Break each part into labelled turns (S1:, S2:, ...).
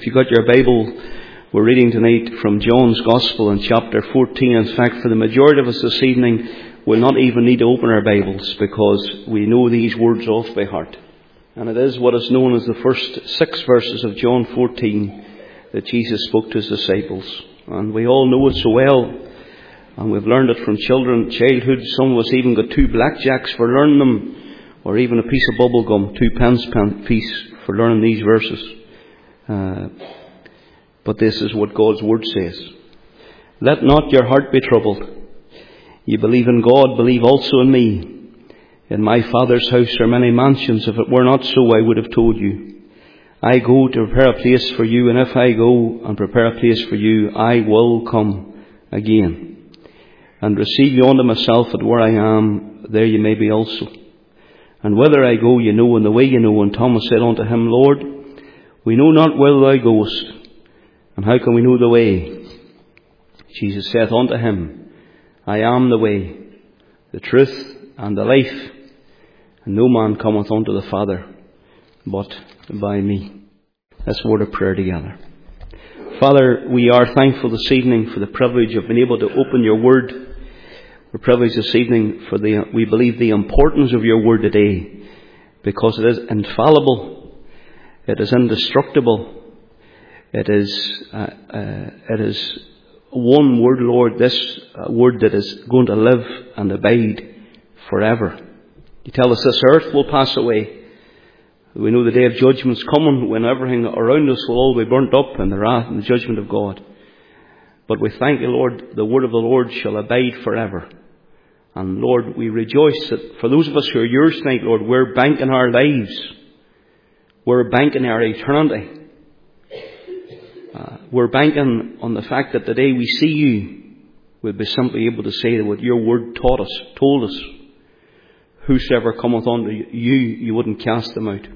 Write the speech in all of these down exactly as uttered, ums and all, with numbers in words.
S1: you got your Bible, we're reading tonight from John's Gospel in chapter fourteen. In fact, for the majority of us this evening, we'll not even need to open our Bibles because we know these words off by heart. And it is what is known as the first six verses of John fourteen that Jesus spoke to his disciples. And we all know it so well. And we've learned it from children, childhood. Some of us even got two blackjacks for learning them, or even a piece of bubble gum, two pence piece for learning these verses. Uh, but this is what God's Word says. Let not your heart be troubled. You believe in God, believe also in me. In my Father's house are many mansions. If it were not so, I would have told you. I go to prepare a place for you, and if I go and prepare a place for you, I will come again and receive you unto myself, that where I am, there you may be also. And whither I go, you know, and the way you know. And Thomas said unto him, Lord, we know not whither thou goest, and how can we know the way? Jesus saith unto him, I am the way, the truth, and the life, and no man cometh unto the Father but by me. Let's word of prayer together. Father, we are thankful this evening for the privilege of being able to open your Word. We're privileged this evening for the, we believe, the importance of your Word today, because it is infallible. It is indestructible. It is, uh, uh, it is one word, Lord, this uh, word that is going to live and abide forever. You tell us this earth will pass away. We know the day of judgment's coming, when everything around us will all be burnt up in the wrath and the judgment of God. But we thank you, Lord, the word of the Lord shall abide forever. And Lord, we rejoice that for those of us who are yours tonight, Lord, we're banking our lives. We're banking our eternity. Uh, we're banking on the fact that the day we see you, we'll be simply able to say that what your word taught us, told us, whosoever cometh unto you, you wouldn't cast them out.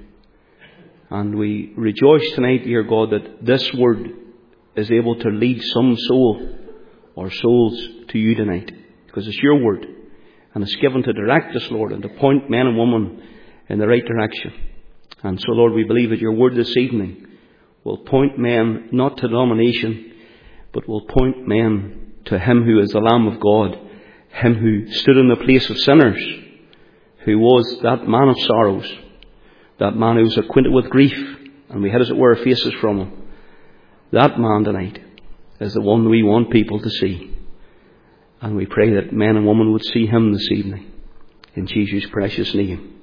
S1: And we rejoice tonight, dear God, that this word is able to lead some soul or souls to you tonight, because it's your word, and it's given to direct us, Lord, and to point men and women in the right direction. And so, Lord, we believe that your word this evening will point men not to denomination, but will point men to him who is the Lamb of God, him who stood in the place of sinners, who was that man of sorrows, that man who was acquainted with grief, and we had, as it were, faces from him. That man tonight is the one we want people to see. And we pray that men and women would see him this evening. In Jesus' precious name.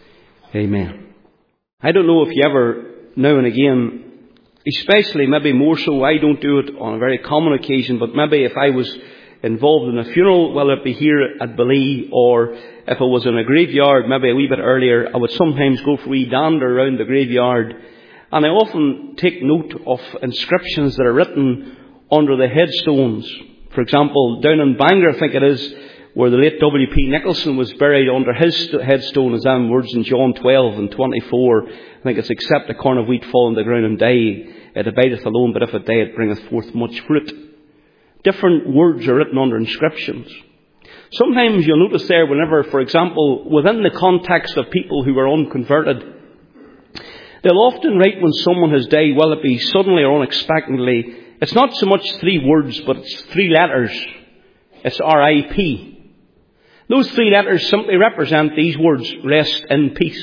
S1: Amen. I don't know if you ever, now and again, especially maybe more so, I don't do it on a very common occasion, but maybe if I was involved in a funeral, whether it be here at Bali or if it was in a graveyard, maybe a wee bit earlier, I would sometimes go for a wee dander around the graveyard. And I often take note of inscriptions that are written under the headstones. For example, down in Bangor, I think it is, where the late W P Nicholson was buried, under his headstone is them words in John twelve and twenty-four. I think it's, except a corn of wheat fall on the ground and die, it abideth alone, but if it die, it bringeth forth much fruit. Different words are written under inscriptions. Sometimes you'll notice there, whenever, for example, within the context of people who are unconverted, they'll often write when someone has died, well, it be suddenly or unexpectedly, it's not so much three words, but it's three letters. It's R I P. Those three letters simply represent these words, rest in peace.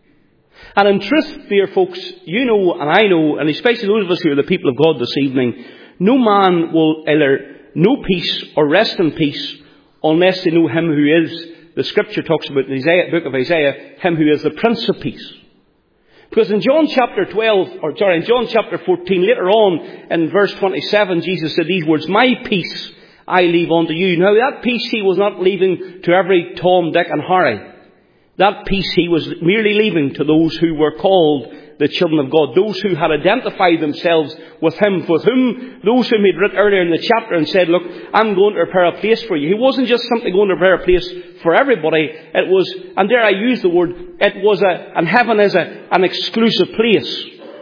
S1: And in truth, dear folks, you know and I know, and especially those of us who are the people of God this evening, no man will either know peace or rest in peace unless they know him who is, the scripture talks about in the Isaiah, book of Isaiah, him who is the Prince of Peace. Because in John chapter twelve, or sorry, in John chapter fourteen, later on in verse twenty-seven, Jesus said these words, my peace I leave unto you. Now that peace he was not leaving to every Tom, Dick and Harry. That peace he was merely leaving to those who were called the children of God, those who had identified themselves with him, with whom, those whom he'd written earlier in the chapter and said, look, I'm going to prepare a place for you. He wasn't just simply going to prepare a place for everybody. It was, and there I use the word, it was a, and heaven is a, an exclusive place.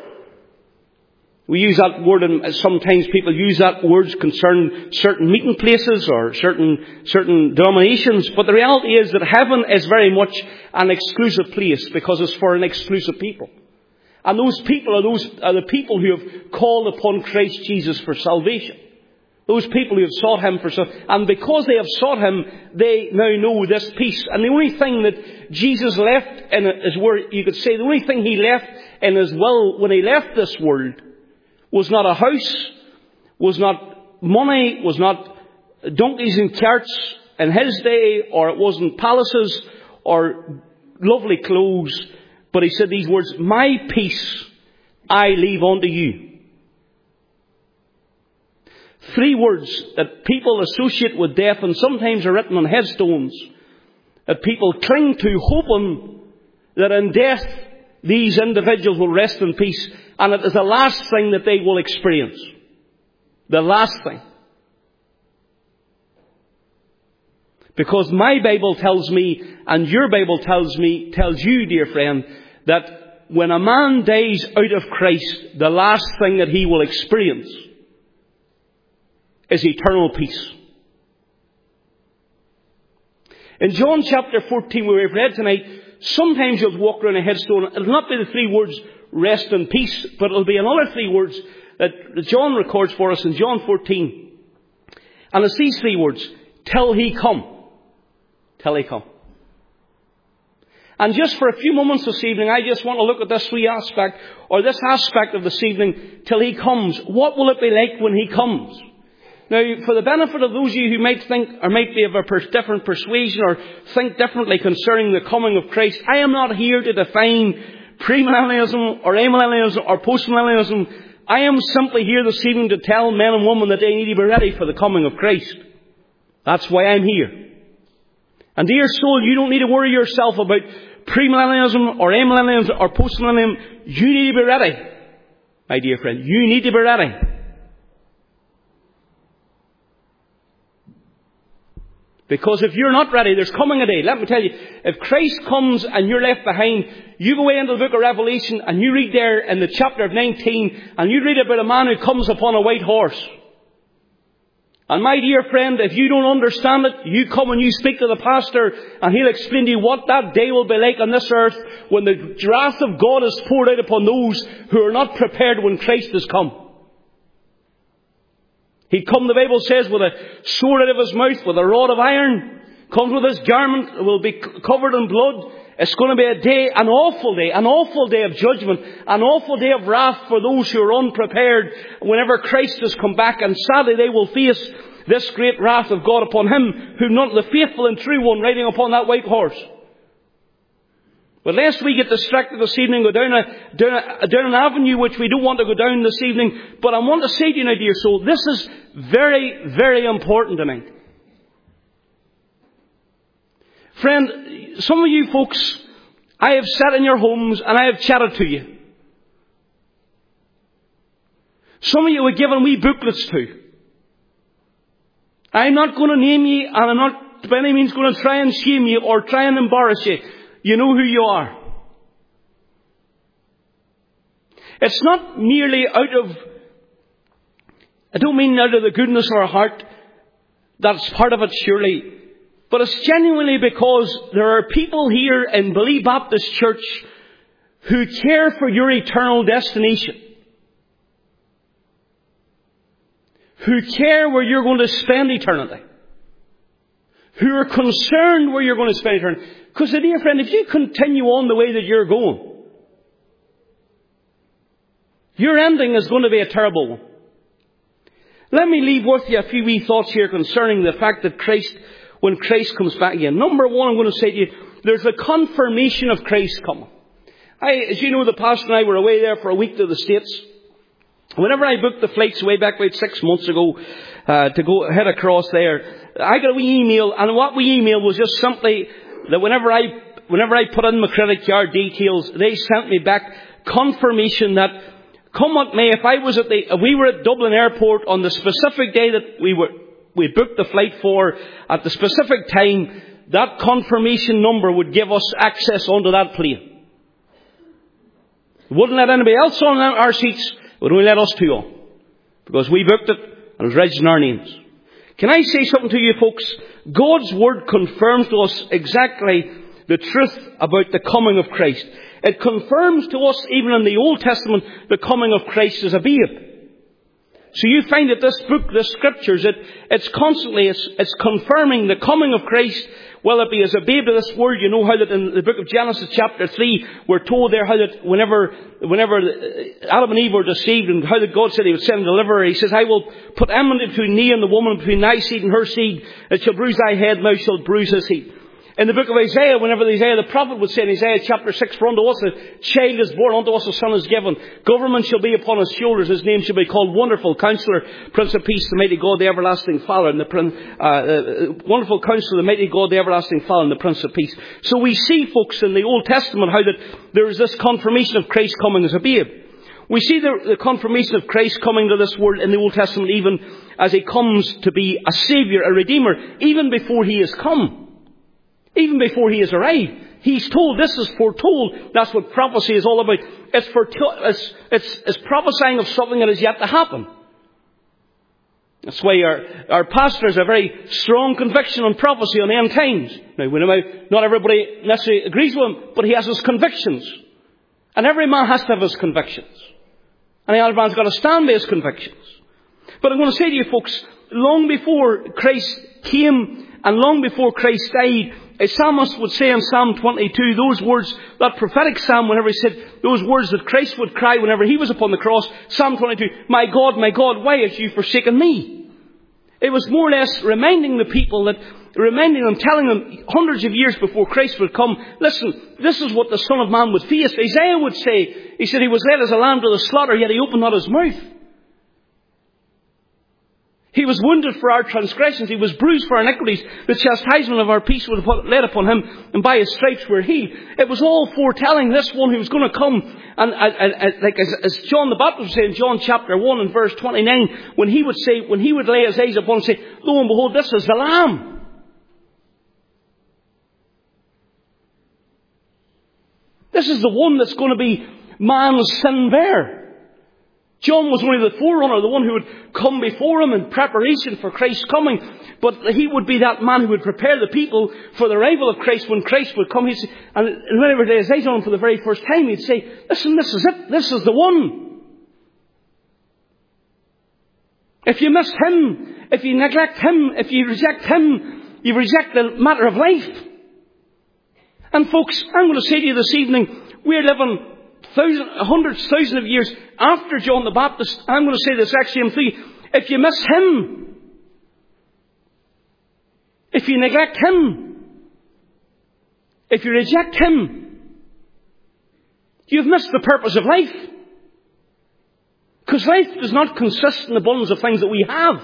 S1: We use that word, and sometimes people use that word concerning certain meeting places or certain certain denominations. But the reality is that heaven is very much an exclusive place because it's for an exclusive people. And those people are those are the people who have called upon Christ Jesus for salvation. Those people who have sought Him for salvation. And because they have sought Him, they now know this peace. And the only thing that Jesus left in His word, you could say, the only thing He left in His will when He left this world was not a house, was not money, was not donkeys and carts in His day, or it wasn't palaces or lovely clothes. But He said these words, "My peace I leave unto you." Three words that people associate with death and sometimes are written on headstones that people cling to, hoping that in death these individuals will rest in peace. And it is the last thing that they will experience. The last thing. Because my Bible tells me, and your Bible tells me, tells you, dear friend, that when a man dies out of Christ, the last thing that he will experience is eternal peace. In John chapter fourteen, where we've read tonight, sometimes you'll walk around a headstone. It'll not be the three words, "rest in peace," but it'll be another three words that John records for us in John fourteen. And it's these three words, "Till He come." Till He come. And just for a few moments this evening, I just want to look at this wee aspect, or this aspect of this evening, till He comes. What will it be like when He comes? Now, for the benefit of those of you who might think, or might be of a per- different persuasion, or think differently concerning the coming of Christ, I am not here to define premillennialism, or amillennialism, or postmillennialism. I am simply here this evening to tell men and women that they need to be ready for the coming of Christ. That's why I'm here. And dear soul, you don't need to worry yourself about premillennialism, or amillennialism, or postmillennialism. You need to be ready, my dear friend. You need to be ready. Because if you're not ready, there's coming a day. Let me tell you, if Christ comes and you're left behind, you go away into the book of Revelation and you read there in the chapter of nineteen, and you read about a man who comes upon a white horse. And my dear friend, if you don't understand it, you come and you speak to the pastor and he'll explain to you what that day will be like on this earth when the wrath of God is poured out upon those who are not prepared when Christ has come. He'd come, the Bible says, with a sword out of his mouth, with a rod of iron. Comes with his garment, will be covered in blood. It's going to be a day, an awful day, an awful day of judgment, an awful day of wrath for those who are unprepared whenever Christ has come back. And sadly, they will face this great wrath of God upon Him, who not the faithful and true one riding upon that white horse. But lest we get distracted this evening, go down a, down a, down an avenue which we don't want to go down this evening. But I want to say to you now, dear soul, this is very, very important tonight. Friend, some of you folks, I have sat in your homes and I have chatted to you. Some of you were given wee booklets to. I'm not going to name you, and I'm not by any means going to try and shame you or try and embarrass you. You know who you are. It's not merely out of, I don't mean out of the goodness of our heart. That's part of it, surely. But it's genuinely because there are people here in Billy Baptist Church who care for your eternal destination. Who care where you're going to spend eternity. Who are concerned where you're going to spend eternity. Because, dear friend, if you continue on the way that you're going, your ending is going to be a terrible one. Let me leave with you a few wee thoughts here concerning the fact that Christ, when Christ comes back again. Number one, I'm going to say to you, there's a confirmation of Christ coming. I, as you know, the pastor and I were away there for a week to the States. Whenever I booked the flights way back about six months ago uh, to go head across there, I got a wee email, and what we emailed was just simply that whenever I whenever I put in my credit card details, they sent me back confirmation that, come what may, if I was at the, if we were at Dublin Airport on the specific day that we were we booked the flight for, at the specific time, that confirmation number would give us access onto that plane. It wouldn't let anybody else on our seats. It would only let us two on. Because we booked it and it was registered in our names. Can I say something to you folks? God's Word confirms to us exactly the truth about the coming of Christ. It confirms to us, even in the Old Testament, the coming of Christ as a babe. So you find that this book, the Scriptures, it, it's constantly, it's, it's confirming the coming of Christ, whether it be as a babe to this world. You know how that in the book of Genesis chapter three, we're told there how that whenever, whenever Adam and Eve were deceived, and how that God said He would send a deliverer, He says, I will put enmity between thee and the woman, between thy seed and her seed. It shall bruise thy head, and thou shalt bruise his heel. In the book of Isaiah, whenever Isaiah the prophet would say in Isaiah chapter six, for unto us a child is born, unto us a son is given. Government shall be upon his shoulders. His name shall be called Wonderful Counselor, Prince of Peace, the Mighty God, the Everlasting Father, and the Prince, uh, uh, Wonderful Counselor, the Mighty God, the Everlasting Father, and the Prince of Peace. So we see, folks, in the Old Testament how that there is this confirmation of Christ coming as a babe. We see the, the confirmation of Christ coming to this world in the Old Testament, even as He comes to be a Saviour, a Redeemer, even before He has come. Even before He has arrived. He's told, this is foretold. That's what prophecy is all about. It's, foretold, it's, it's, it's prophesying of something that is yet to happen. That's why our, our pastor has a very strong conviction on prophecy on the end times. Now, we know not everybody necessarily agrees with him, but he has his convictions. And every man has to have his convictions. And the other man's got to stand by his convictions. But I'm going to say to you folks, long before Christ came and long before Christ died, a psalmist would say in Psalm twenty-two, those words, that prophetic psalm, whenever he said those words that Christ would cry whenever He was upon the cross, Psalm twenty-two, my God, my God, why have you forsaken me? It was more or less reminding the people that, reminding them, telling them hundreds of years before Christ would come, listen, this is what the Son of Man would face. Isaiah would say, he said He was led as a lamb to the slaughter, yet He opened not His mouth. He was wounded for our transgressions. He was bruised for our iniquities. The chastisement of our peace was laid upon Him, and by His stripes we're healed. It was all foretelling this one who was going to come. And, and, and like as, as John the Baptist would say in John chapter one and verse twenty-nine, when he would say, when he would lay his eyes upon and say, lo and behold, this is the Lamb. This is the one that's going to be man's sin bearer. John was only the forerunner, the one who would come before him in preparation for Christ's coming. But he would be that man who would prepare the people for the arrival of Christ when Christ would come. He'd say, and whenever they lay on him for the very first time, he'd say, listen, this is it. This is the one. If you miss Him, if you neglect Him, if you reject Him, you reject the matter of life. And folks, I'm going to say to you this evening, we're living Thousand, hundreds, thousands of years after John the Baptist. I'm going to say this actually in three. If you miss Him, if you neglect Him, if you reject Him, you've missed the purpose of life. Because life does not consist in the abundance of things that we have.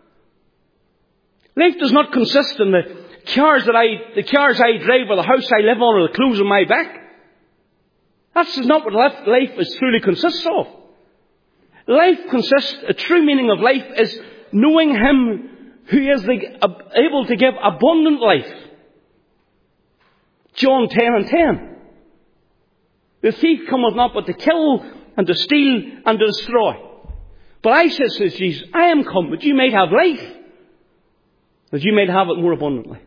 S1: Life does not consist in the cars that I, the cars I drive, or the house I live on, or the clothes on my back. That's not what life is truly consists of. Life consists, a true meaning of life is knowing Him who is the, uh, able to give abundant life. John ten and ten. The thief cometh not but to kill and to steal and to destroy. But I, says Jesus, I am come that you might have life, that you might have it more abundantly.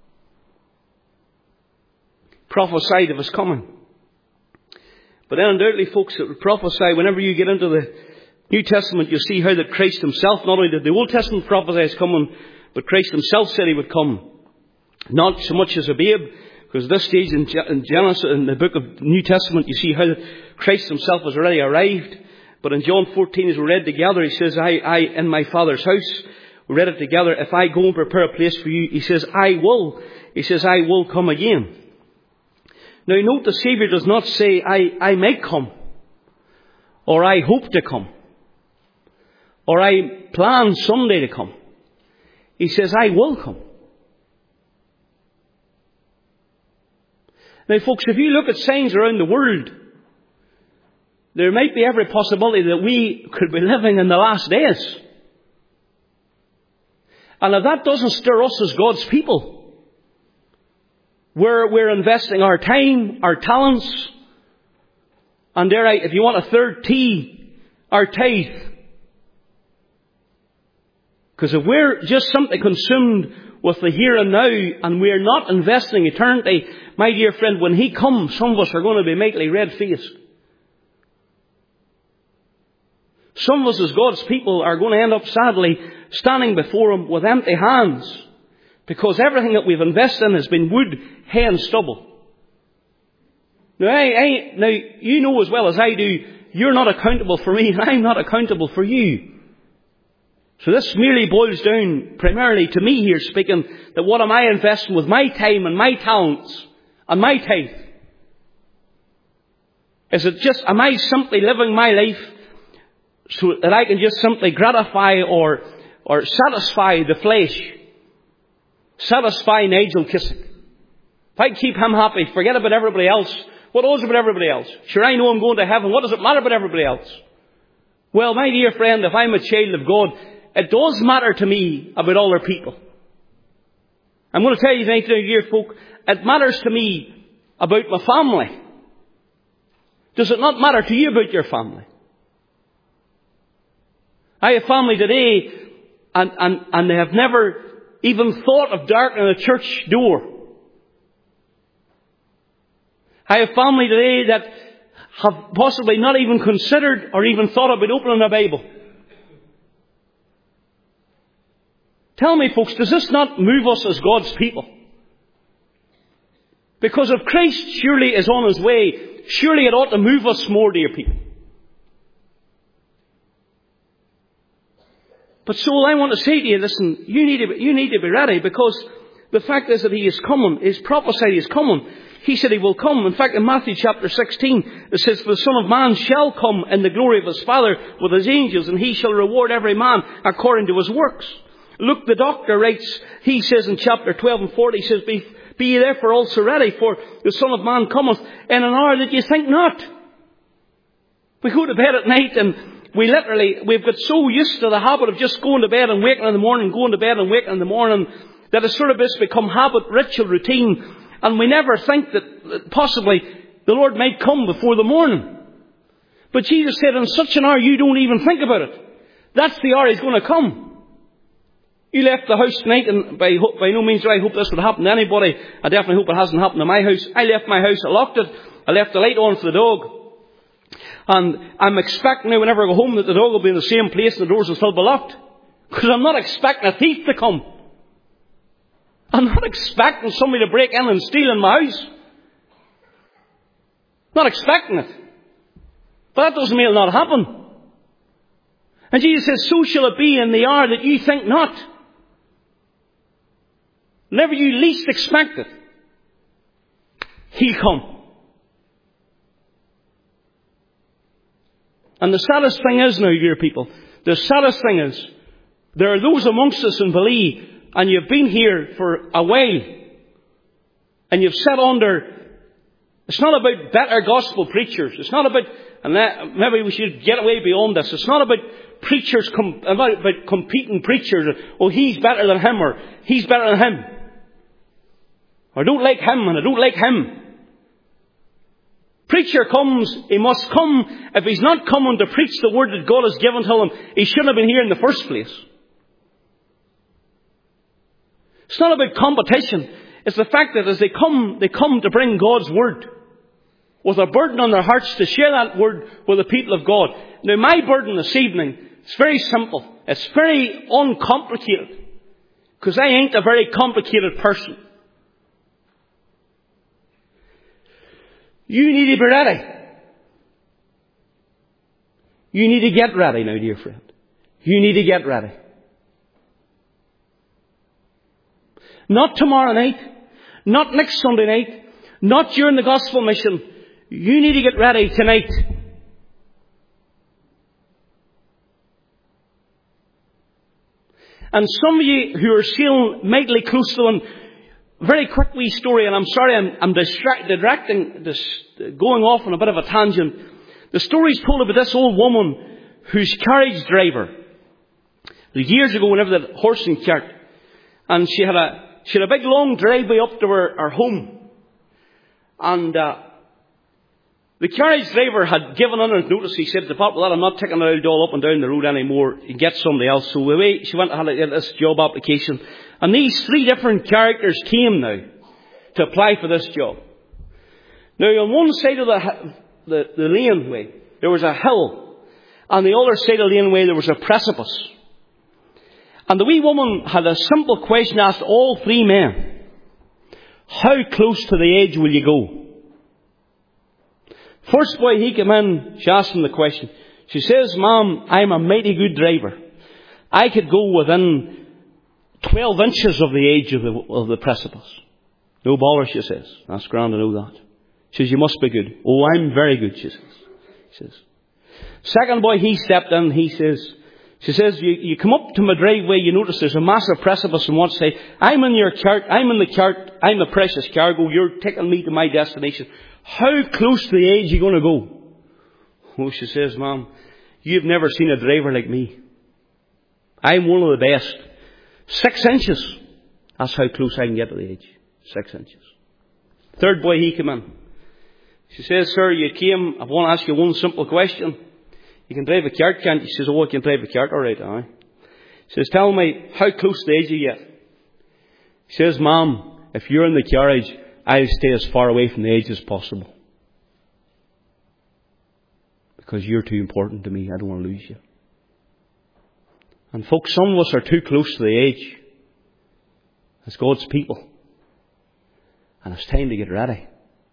S1: Prophesied of His coming. But then undoubtedly, folks, it would prophesy, whenever you get into the New Testament, you'll see how that Christ Himself, not only did the Old Testament prophesy His coming, but Christ Himself said He would come. Not so much as a babe, because at this stage in Genesis, in the book of New Testament, you see how that Christ Himself has already arrived. But in John fourteen, as we read together, He says, I, I, in my Father's house, we read it together, if I go and prepare a place for you, He says, I will. He says, I will come again. Now note, the Saviour does not say, I, I may come, or I hope to come, or I plan someday to come. He says, I will come. Now folks, if you look at signs around the world, there might be every possibility that we could be living in the last days. And if that doesn't stir us as God's people, where we're investing our time, our talents, and dare I, if you want a third T, our tithe. Because if we're just simply consumed with the here and now, and we're not investing eternity, my dear friend, when He comes, some of us are going to be mightily red-faced. Some of us as God's people are going to end up sadly standing before Him with empty hands, because everything that we've invested in has been wood, hay and stubble. Now, I, I, now, you know as well as I do, you're not accountable for me, and I'm not accountable for you. So this merely boils down primarily to me here speaking, that what am I investing with my time and my talents and my tithe? Is it just, am I simply living my life so that I can just simply gratify or, or satisfy the flesh? Satisfy Nigel Kissick. If I keep him happy, forget about everybody else. What else about everybody else? Sure, I know I'm going to heaven. What does it matter about everybody else? Well, my dear friend, if I'm a child of God, it does matter to me about other people. I'm going to tell you tonight, dear folk, it matters to me about my family. Does it not matter to you about your family? I have family today, and, and, and they have never even thought of darkening a church door. I have family today that have possibly not even considered or even thought about opening a Bible. Tell me, folks, does this not move us as God's people? Because if Christ surely is on His way, surely it ought to move us more, dear people. But so I want to say to you, listen, you need to be, you need to be ready, because the fact is that He is coming. He is prophesied He is coming. He said He will come. In fact, in Matthew chapter sixteen, it says, "For the Son of Man shall come in the glory of His Father with His angels, and He shall reward every man according to his works." Luke the doctor writes, he says in chapter twelve and forty, he says, Be, be ye therefore also ready, for the Son of Man cometh in an hour that ye think not. We go to bed at night and we literally, we've got so used to the habit of just going to bed and waking in the morning, going to bed and waking in the morning, that it's sort of just become habit, ritual, routine, and we never think that possibly the Lord might come before the morning. But Jesus said, in such an hour you don't even think about it. That's the hour He's going to come. You left the house tonight, and by, by no means do I hope this would happen to anybody. I definitely hope it hasn't happened to my house. I left my house, I locked it, I left the light on for the dog. And I'm expecting now whenever I go home that the dog will be in the same place and the doors will still be locked. Because I'm not expecting a thief to come. I'm not expecting somebody to break in and steal in my house. Not expecting it. But that doesn't mean it'll not happen. And Jesus says, so shall it be in the hour that you think not. Whenever you least expect it, He'll come. And the saddest thing is now, dear people, the saddest thing is, there are those amongst us in Belize, and you've been here for a while, and you've sat under, it's not about better gospel preachers, it's not about, and that, maybe we should get away beyond this, it's not about preachers, com, about, about competing preachers, oh he's better than him, or he's better than him. Or I don't like him, and I don't like him. Preacher comes, he must come. If he's not coming to preach the word that God has given to him, he shouldn't have been here in the first place. It's not about competition. It's the fact that as they come, they come to bring God's word, with a burden on their hearts to share that word with the people of God. Now my burden this evening, it's very simple. It's very uncomplicated. Because I ain't a very complicated person. You need to be ready. You need to get ready now, dear friend. You need to get ready. Not tomorrow night. Not next Sunday night. Not during the gospel mission. You need to get ready tonight. And some of you who are sailing mightily close to one, very quick wee story, and I'm sorry I'm, I'm distracted, directing, this, going off on a bit of a tangent. The story's told about this old woman who's carriage driver. Years ago, whenever the horse and cart, and she had a she had a big long driveway up to her, her home, and uh, The carriage driver had given under notice. He said, "Depart with that. I'm not taking the old doll up and down the road anymore. You can get somebody else." So away she went and had to get this job application. And these three different characters came now to apply for this job. Now, on one side of the, the, the laneway, there was a hill. On the other side of the laneway, there was a precipice. And the wee woman had a simple question asked all three men. How close to the edge will you go? First boy, he came in, she asked him the question. She says, "Ma'am, I'm a mighty good driver. I could go within twelve inches of the edge of the, of the precipice." "No bother," she says. "That's grand to know that." She says, "You must be good." "Oh, I'm very good," she says. She says. Second boy, he stepped in, he says, she says, you, you come up to my driveway, you notice there's a massive precipice on one side. I'm in your cart, I'm in the cart, I'm a precious cargo, you're taking me to my destination. How close to the edge are you going to go? "Oh," she says, "Ma'am, you've never seen a driver like me. I'm one of the best. Six inches. That's how close I can get to the edge. Six inches." Third boy, he came in. She says, "Sir, you came, I want to ask you one simple question. You can drive a cart, can't you?" She says, "Oh, I can drive a cart, all right, aye." She says, "Tell me, how close to the edge you get?" She says, "Ma'am, if you're in the carriage, I'll stay as far away from the edge as possible. Because you're too important to me. I don't want to lose you." And folks, some of us are too close to the edge as God's people. And it's time to get ready.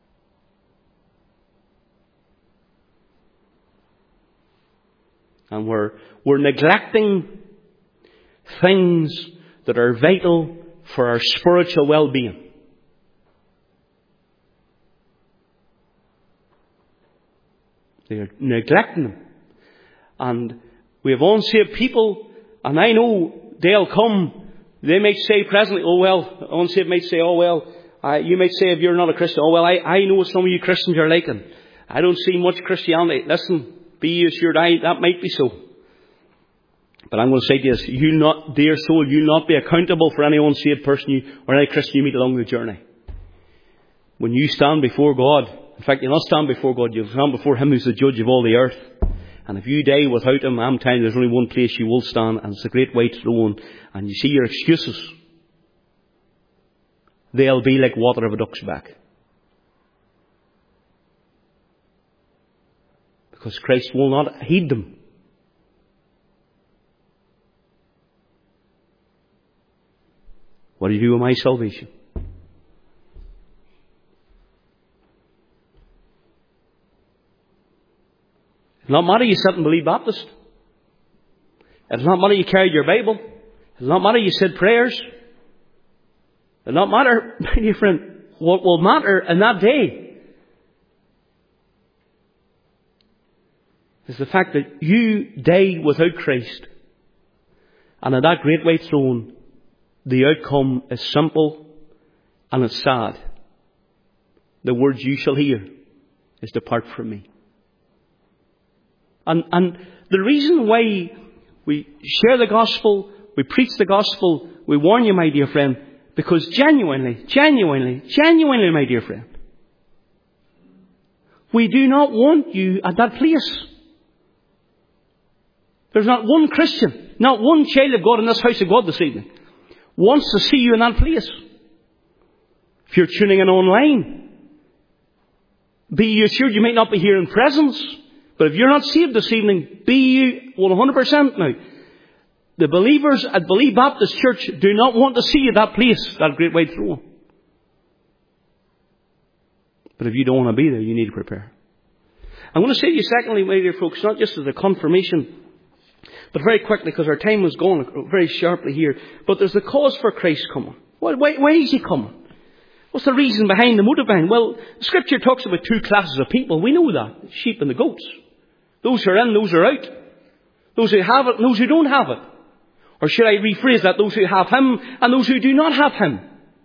S1: And we're, we're neglecting things that are vital for our spiritual well-being. They are neglecting them. And we have unsaved people, and I know they'll come. They might say presently, "Oh well," unsaved might say, "Oh well," uh, you might say if you're not a Christian, "Oh well, I, I know what some of you Christians are like, and I don't see much Christianity." Listen, be assured, I, that might be so. But I'm going to say to you this, you not, dear soul, you'll not be accountable for any unsaved person you, or any Christian you meet along the journey. When you stand before God, in fact, you'll not stand before God, you'll stand before Him who's the judge of all the earth. And if you die without Him, I'm telling you, there's only one place you will stand, and it's the great white throne. And you see your excuses. They'll be like water of a duck's back. Because Christ will not heed them. What do you do with my salvation? It does not matter you sit and believe Baptist. It does not matter you carried your Bible. It does not matter you said prayers. It does not matter, my dear friend, what will matter in that day is the fact that you died without Christ. And at that great white throne, the outcome is simple and it's sad. The words you shall hear is, "Depart from me." And, and the reason why we share the gospel, we preach the gospel, we warn you, my dear friend, because genuinely, genuinely, genuinely, my dear friend, we do not want you at that place. There's not one Christian, not one child of God in this house of God this evening wants to see you in that place. If you're tuning in online, be you assured you might not be here in presence, but if you're not saved this evening, be you one hundred percent now. The believers at Believe Baptist Church do not want to see you at that place, that great white throne. But if you don't want to be there, you need to prepare. I'm going to say to you secondly, my dear folks, not just as a confirmation, but very quickly, because our time was going very sharply here. But there's the cause for Christ coming. Why, why, why is He coming? What's the reason behind, the motive behind? Well, the Scripture talks about two classes of people. We know that. The sheep and the goats. Those who are in, those who are out. Those who have it and those who don't have it. Or should I rephrase that? Those who have Him and those who do not have Him.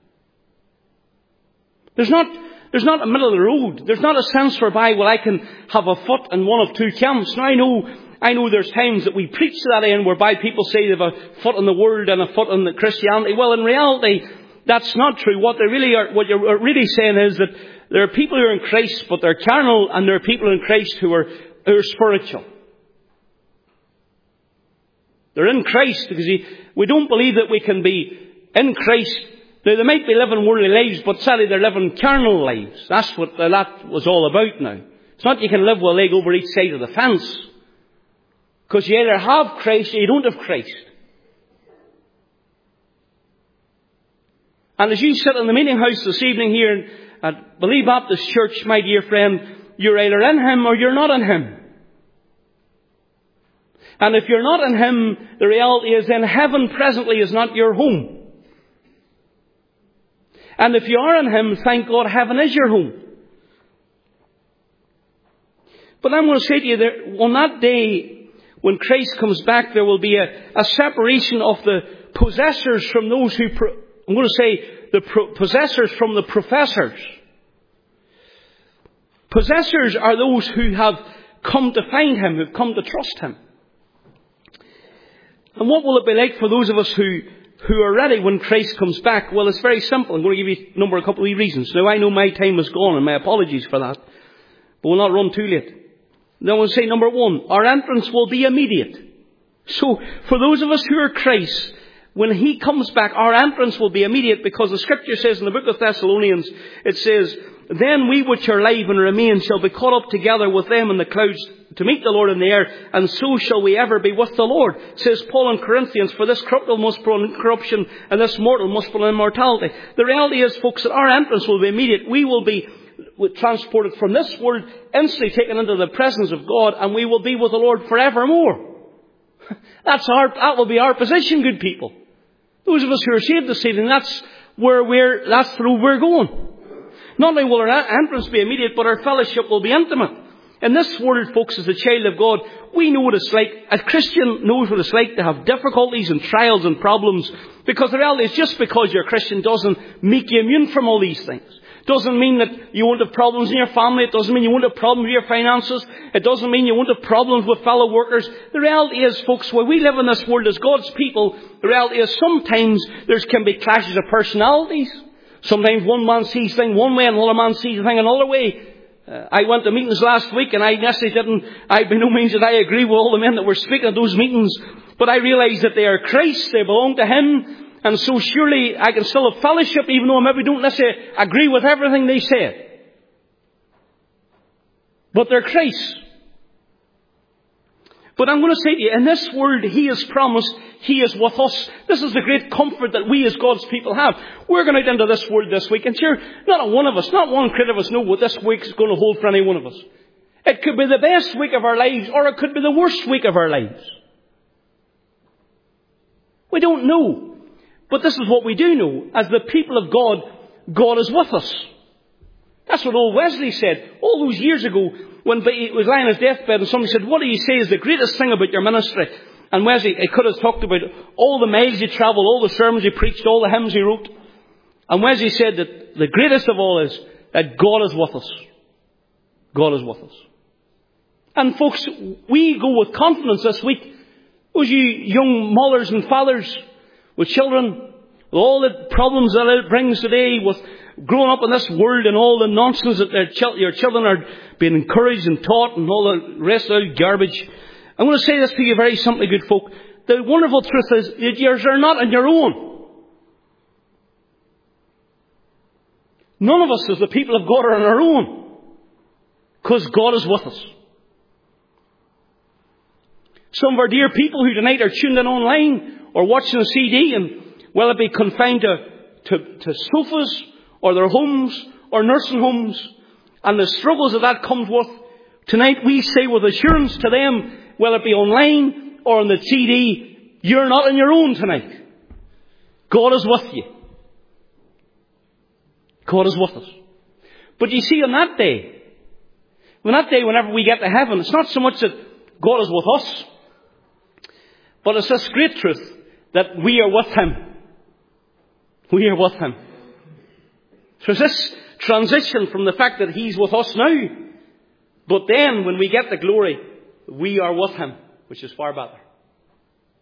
S1: There's not, there's not a middle of the road. There's not a sense whereby, well, I can have a foot in one of two camps. Now I know I know there's times that we preach to that end whereby people say they have a foot in the world and a foot in the Christianity. Well, in reality, that's not true. What they really are, what you're really saying is that there are people who are in Christ, but they're carnal, and there are people in Christ who are, who are spiritual. They're in Christ because he, we don't believe that we can be in Christ. Now, they might be living worldly lives, but sadly they're living carnal lives. That's what that was all about now. It's not you can live with a leg over each side of the fence. Because you either have Christ or you don't have Christ. And as you sit in the meeting house this evening here at Believe Baptist Church, my dear friend, you're either in Him or you're not in Him. And if you're not in Him, the reality is then heaven presently is not your home. And if you are in Him, thank God, heaven is your home. But I'm going to say to you that on that day, when Christ comes back, there will be a, a separation of the possessors from those who... Pro- I'm going to say the pro- possessors from the professors. Possessors are those who have come to find Him, who've come to trust Him. And what will it be like for those of us who, who are ready when Christ comes back? Well, it's very simple. I'm going to give you a number, a couple of reasons. Now, I know my time is gone, and my apologies for that. But we'll not run too late. Now, I'll say number one, our entrance will be immediate. So, for those of us who are Christ, when He comes back, our entrance will be immediate, because the Scripture says in the book of Thessalonians, it says, then we which are alive and remain shall be caught up together with them in the clouds to meet the Lord in the air, and so shall we ever be with the Lord. Says Paul in Corinthians, for this corruptible must put on incorruption, and this mortal must put on immortality. The reality is, folks, that our entrance will be immediate. We will be transported from this world, instantly taken into the presence of God, and we will be with the Lord forevermore. That's our, that will be our position, good people. Those of us who are saved this evening, that's where we're, that's through we're going. Not only will our entrance be immediate, but our fellowship will be intimate. In this world, folks, as a child of God, we know what it's like. A Christian knows what it's like to have difficulties and trials and problems. Because the reality is, just because you're a Christian doesn't make you immune from all these things. Doesn't mean that you won't have problems in your family. It doesn't mean you won't have problems with your finances. It doesn't mean you won't have problems with fellow workers. The reality is, folks, when we live in this world as God's people, the reality is sometimes there can be clashes of personalities. Sometimes one man sees things one way and another man sees things another way. Uh, I went to meetings last week, and I necessarily didn't, I by no means did I agree with all the men that were speaking at those meetings. But I realised that they are Christ, they belong to Him. And so surely I can still have fellowship, even though I maybe don't necessarily agree with everything they said. But they're Christ. But I'm going to say to you, in this world, He has promised He is with us. This is the great comfort that we as God's people have. We're going out into this world this week, and sure, not a one of us, not one crit of us know what this week is going to hold for any one of us. It could be the best week of our lives, or it could be the worst week of our lives. We don't know. But this is what we do know. As the people of God, God is with us. That's what old Wesley said all those years ago when he was lying on his deathbed, and somebody said, what do you say is the greatest thing about your ministry? And Wesley, he could have talked about all the miles he travelled, all the sermons he preached, all the hymns he wrote. And Wesley said that the greatest of all is that God is with us. God is with us. And folks, we go with confidence this week. Those you young mothers and fathers with children, with all the problems that it brings today, with growing up in this world and all the nonsense that their ch- your children are being encouraged and taught and all the rest of the garbage. I'm going to say this to you very simply, good folk. The wonderful truth is that yours are not on your own. None of us as the people of God are on our own. Because God is with us. Some of our dear people who tonight are tuned in online or watching a C D, and will it be confined to, to, to sofas or their homes or nursing homes, and the struggles that that comes with, tonight we say with assurance to them, whether it be online or on the C D, you're not on your own tonight. God is with you. God is with us. But you see, on that day, on that day whenever we get to heaven, it's not so much that God is with us, but it's this great truth that we are with Him. We are with Him. So it's this transition from the fact that He's with us now, but then when we get the glory, we are with Him, which is far better.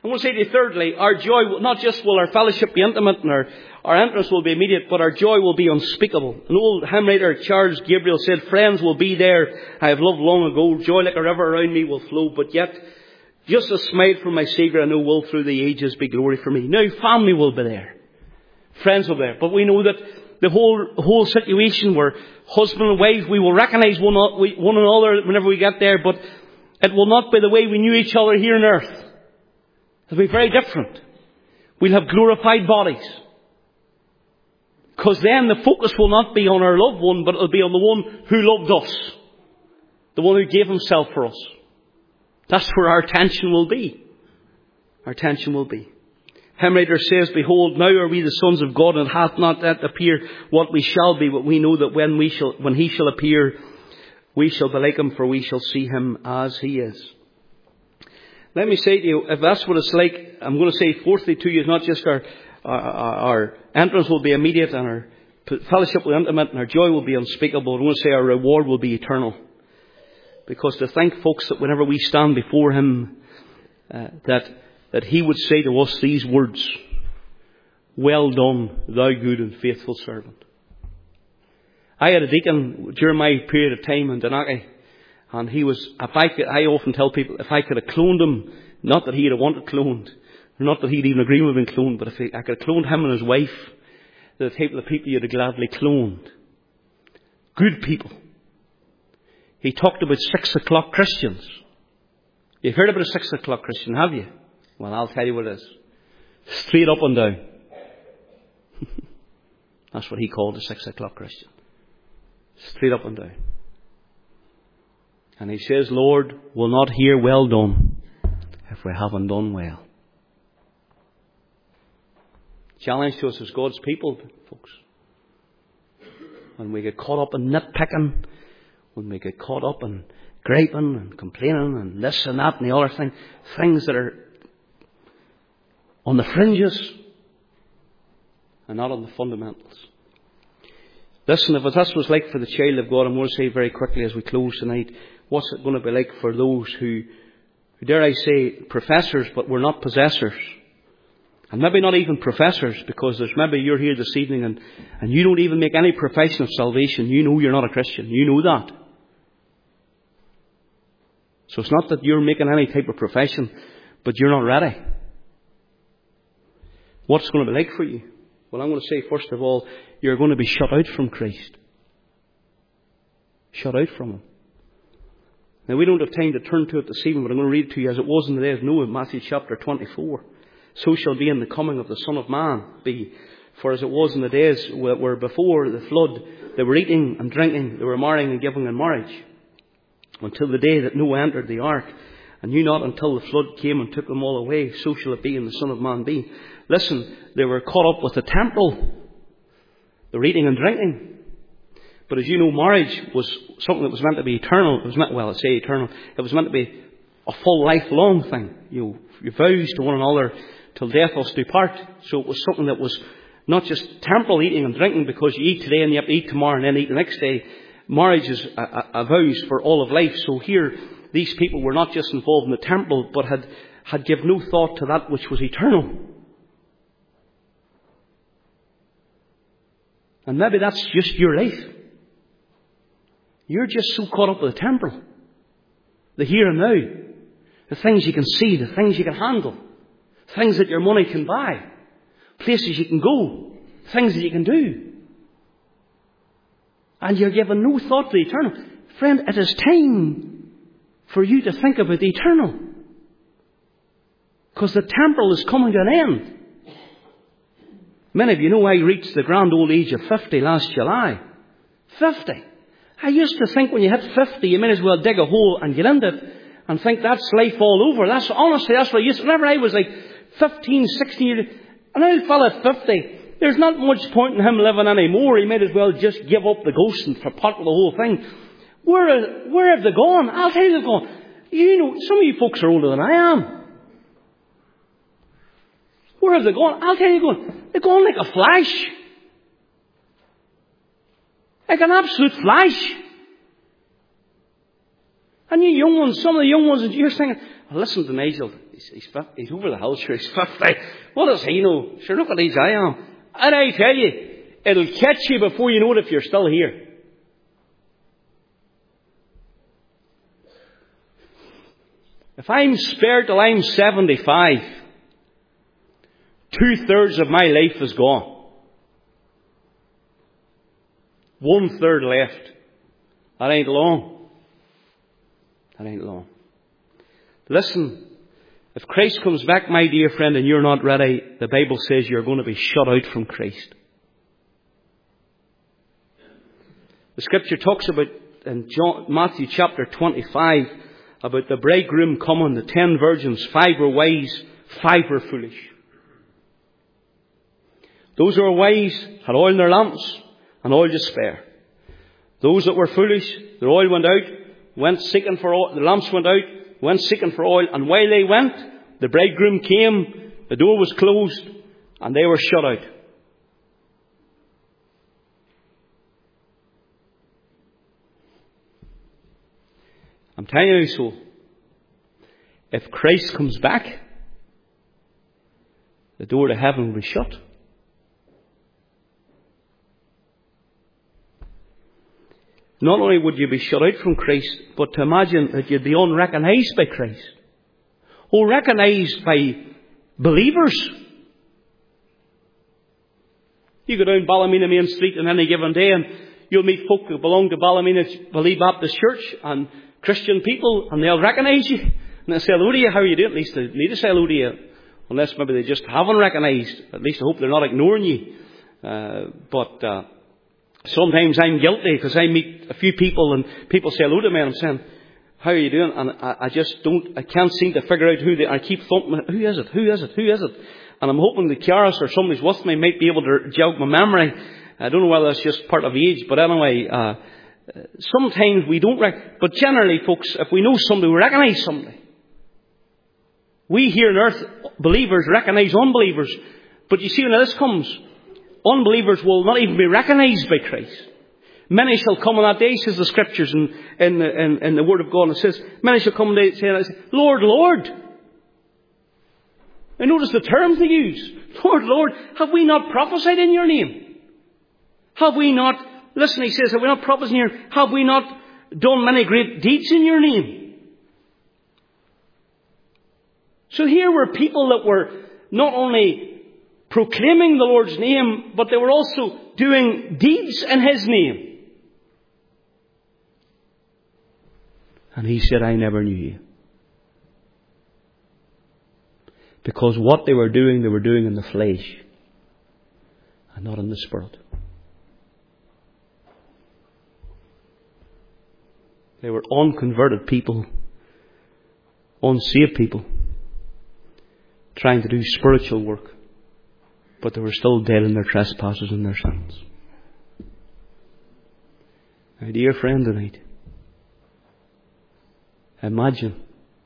S1: I'm going to say to you thirdly, our joy, will, not just will our fellowship be intimate and our, our entrance will be immediate, but our joy will be unspeakable. An old hymn writer, Charles Gabriel, said, friends will be there I have loved long ago. Joy like a river around me will flow, but yet just a smile from my Saviour I know will through the ages be glory for me. Now family will be there. Friends will be there. But we know that the whole whole situation where husband and wife, we will recognise one, one another whenever we get there, but it will not be the way we knew each other here on earth. It'll be very different. We'll have glorified bodies. Because then the focus will not be on our loved one, but it'll be on the one who loved us. The one who gave himself for us. That's where our attention will be. Our attention will be. Hymn writer says, behold, now are we the sons of God, and it hath not yet appeared what we shall be, but we know that when we shall, when he shall appear, we shall be like him, for we shall see him as he is. Let me say to you, if that's what it's like, I'm going to say fourthly to you, it's not just our, our, our entrance will be immediate and our fellowship will be intimate and our joy will be unspeakable. I'm going to say our reward will be eternal. Because to think, folks, that whenever we stand before him, uh, that, that he would say to us these words, well done, thou good and faithful servant. I had a deacon during my period of time in Donaki. And he was, if I could, I often tell people, if I could have cloned him, not that he'd have wanted cloned, not that he'd even agree with being cloned, but if he, I could have cloned him and his wife, they're the type of the people you'd have gladly cloned. Good people. He talked about six o'clock Christians. You've heard about a six o'clock Christian, have you? Well, I'll tell you what it is. Straight up and down. That's what he called a six o'clock Christian. Straight up and down. And he says, Lord, will not hear well done if we haven't done well. Challenge to us as God's people, folks. When we get caught up in nitpicking, when we get caught up in griping and complaining and this and that and the other thing, things that are on the fringes and not on the fundamentals. Listen, if that's what it's like for the child of God, I'm going to say very quickly as we close tonight, what's it going to be like for those who, who dare I say, professors, but we're not possessors. And maybe not even professors, because there's maybe you're here this evening and, and you don't even make any profession of salvation. You know you're not a Christian. You know that. So it's not that you're making any type of profession, but you're not ready. What's it going to be like for you? Well, I'm going to say, first of all, you're going to be shut out from Christ. Shut out from him. Now, we don't have time to turn to it this evening, but I'm going to read it to you as it was in the days of Noah, Matthew chapter twenty-four. So shall be in the coming of the Son of Man be. For as it was in the days where before the flood, they were eating and drinking, they were marrying and giving in marriage, until the day that Noah entered the ark, and knew not until the flood came and took them all away. So shall it be in the Son of Man be. Listen, they were caught up with the temple. They were eating and drinking. But as you know, marriage was something that was meant to be eternal. It was meant, well, I say eternal. It was meant to be a full lifelong thing. You, you vows to one another till death us do part. So it was something that was not just temporal eating and drinking because you eat today and you have to eat tomorrow and then eat the next day. Marriage is a, a, a vows for all of life. So here, these people were not just involved in the temple, but had, had given no thought to that which was eternal. And maybe that's just your life. You're just so caught up with the temporal, the here and now, the things you can see, the things you can handle, things that your money can buy, places you can go, things that you can do. And you're giving no thought to the eternal. Friend, it is time for you to think about the eternal. Because the temporal is coming to an end. Many of you know I reached the grand old age of fifty last July. fifty. I used to think when you hit fifty, you might as well dig a hole and get into it and think that's life all over. That's honestly, that's what I used to. Whenever I was like fifteen, sixteen years, and now a fella at fifty, there's not much point in him living anymore. He might as well just give up the ghost and pot with the whole thing. Where, where have they gone? I'll tell you they've gone. You know, some of you folks are older than I am. Where have they gone? I'll tell you they're going. They're going like a flash. Like an absolute flash. And you young ones, some of the young ones, you're thinking, oh, listen to Nigel. he's, he's, he's over the hill, sure, he's fifty. What does he know? Sure, look at these I am. And I tell you, it'll catch you before you know it if you're still here. If I'm spared till I'm seventy-five, two-thirds of my life is gone. One-third left. That ain't long. That ain't long. Listen, if Christ comes back, my dear friend, and you're not ready, the Bible says you're going to be shut out from Christ. The Scripture talks about, in John, Matthew chapter twenty-five, about the bridegroom coming, the ten virgins, five were wise, five were foolish. Those who were wise had oil in their lamps and oil to spare. Those that were foolish, their oil went out, went seeking for oil, the lamps went out, went seeking for oil, and while they went, the bridegroom came, the door was closed, and they were shut out. I'm telling you so. If Christ comes back, the door to heaven will be shut. Not only would you be shut out from Christ, but to imagine that you'd be unrecognised by Christ. Or recognised by believers. You go down Ballymena Main Street on any given day and you'll meet folk who belong to Ballymena Believe Baptist Church and Christian people, and they'll recognise you. And they'll say hello to you. How are you doing? At least they need to say hello to you. Unless maybe they just haven't recognised. At least I hope they're not ignoring you. Uh, but uh, sometimes I'm guilty because I meet a few people and people say hello to me and I'm saying, how are you doing? And I, I just don't, I can't seem to figure out who they are. I keep thumping, who is it? Who is it? Who is it? And I'm hoping the Chiaris or somebody's with me might be able to jog my memory. I don't know whether that's just part of age, but anyway, uh, sometimes we don't rec- but generally, folks, if we know somebody, we recognise somebody. We here on earth, believers, recognise unbelievers. But you see, when this comes, unbelievers will not even be recognised by Christ. Many shall come on that day, says the Scriptures in, in, the, in, in the Word of God. And it says, many shall come on that day and say, Lord, Lord. And notice the terms they use. Lord, Lord, have we not prophesied in your name? Have we not, listen, he says, have we not prophesied in your name? Have we not done many great deeds in your name? So here were people that were not only proclaiming the Lord's name, but they were also doing deeds in His name. And He said, I never knew you. Because what they were doing, they were doing in the flesh and not in the Spirit. They were unconverted people, unsaved people, trying to do spiritual work, but they were still dead in their trespasses and their sins. My dear friend tonight, imagine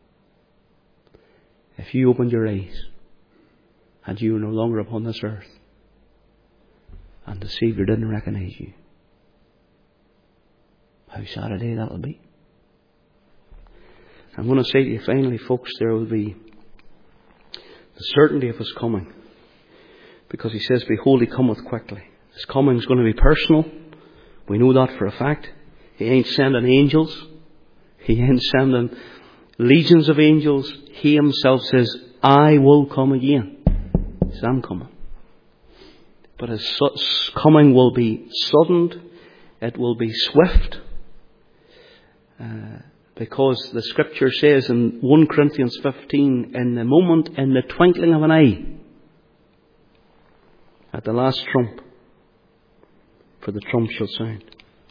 S1: if you opened your eyes and you were no longer upon this earth and the Saviour didn't recognise you. How sad a day that will be. I'm going to say to you finally, folks, there will be the certainty of His coming. Because He says, behold, He cometh quickly. His coming is going to be personal. We know that for a fact. He ain't sending angels. He ain't sending legions of angels. He Himself says, I will come again. He says, I'm coming. But His coming will be sudden. It will be swift. Uh, because the Scripture says in First Corinthians fifteen, in the moment, in the twinkling of an eye, at the last trump, for the trump shall sound.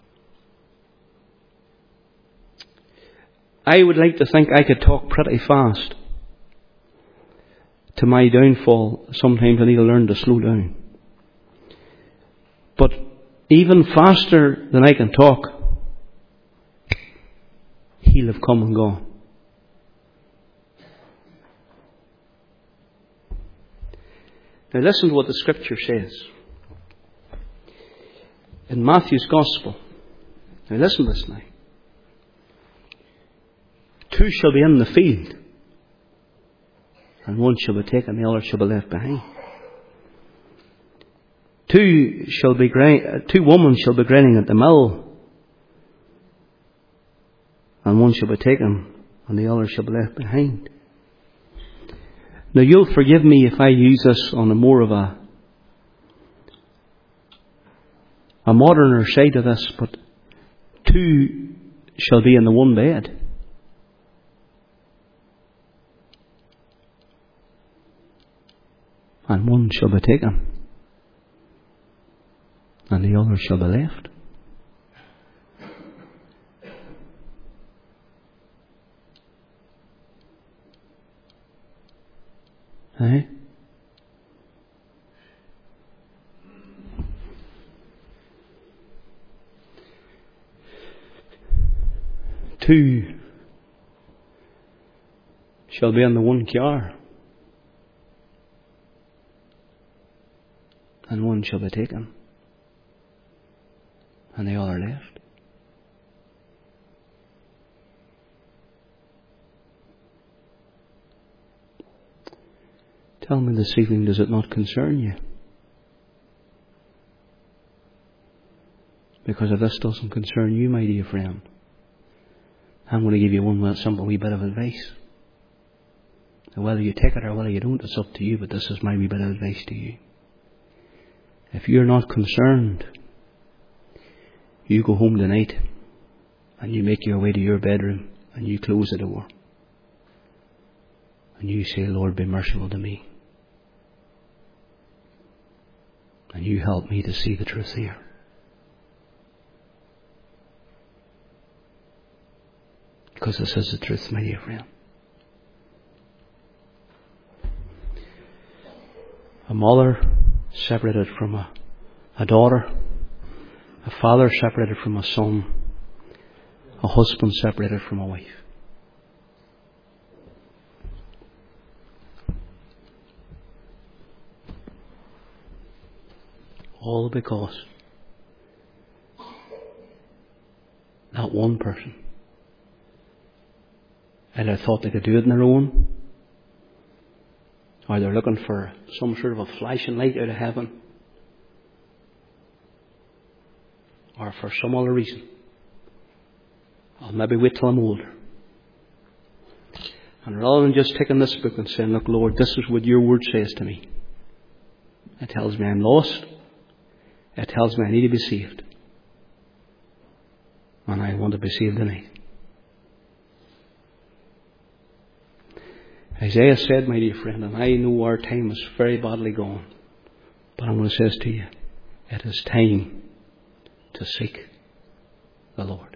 S1: I would like to think I could talk pretty fast. To my downfall, sometimes I need to learn to slow down. But even faster than I can talk, He'll have come and gone. Now listen to what the Scripture says. In Matthew's Gospel. Now listen to this now. Two shall be in the field. and one shall be taken, the other shall be left behind. Two shall be grind, two women shall be grinding at the mill, and one shall be taken, and the other shall be left behind. Now you'll forgive me if I use this on a more of a a moderner side of this, but two shall be in the one bed. And one shall be taken, and the other shall be left. Eh? Two shall be in the one car, and one shall be taken, and the other left. Tell me this evening, does it not concern you? Because if this doesn't concern you, my dear friend, I'm going to give you one simple wee bit of advice. And whether you take it or whether you don't, it's up to you, but this is my wee bit of advice to you. If you're not concerned, you go home tonight and you make your way to your bedroom and you close the door. And you say, Lord, be merciful to me. And you help me to see the truth here. Because this is the truth, my dear friend. A mother separated from a, a daughter. A father separated from a son. A husband separated from a wife. All because that one person either thought they could do it on their own, or they're looking for some sort of a flashing light out of heaven, or for some other reason. I'll maybe wait till I'm older. And rather than just taking this book and saying, look, Lord, this is what your word says to me. It tells me I'm lost. It tells me I need to be saved. And I want to be saved tonight. Isaiah said, my dear friend, and I know our time is very badly gone, but I'm going to say this to you. It is time to seek the Lord.